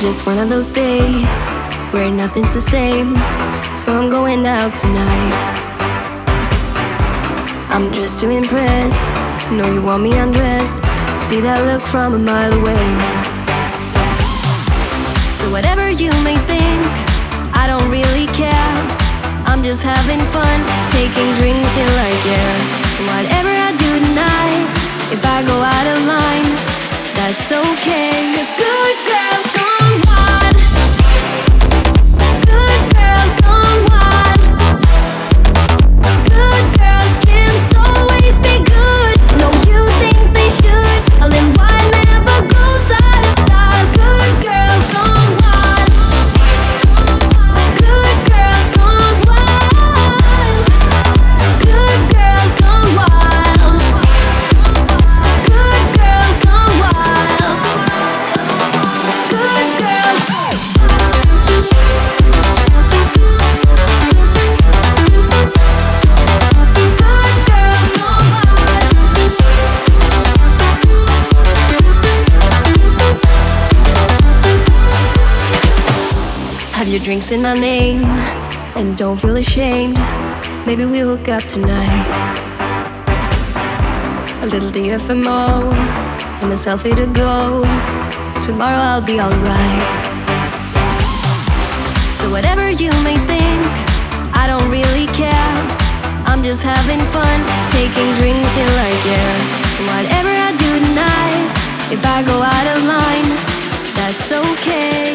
Just one of those days where nothing's the same, so I'm going out tonight. I'm dressed to impress, know you want me undressed. See that look from a mile away. So whatever you may think, I don't really care. I'm just having fun, taking drinks in like air. Whatever I do tonight, if I go out of line, that's okay. 'Cause good girls gone wild. Good girls gone wild. Good girls can't always be good. No, you think they should. A little wild never goes out of style. Good girls gone wild. Good girls gone wild. Good girls gone wild. Good girls gone wild. Good girls. Good girls gone wild. Have your drinks in my name and don't feel ashamed. Maybe we'll hook up tonight. A little DFMO and a selfie to go. Tomorrow I'll be alright. So whatever you may think, I don't really care. I'm just having fun, taking drinks in like air. Whatever I do tonight, if I go out of line, that's okay.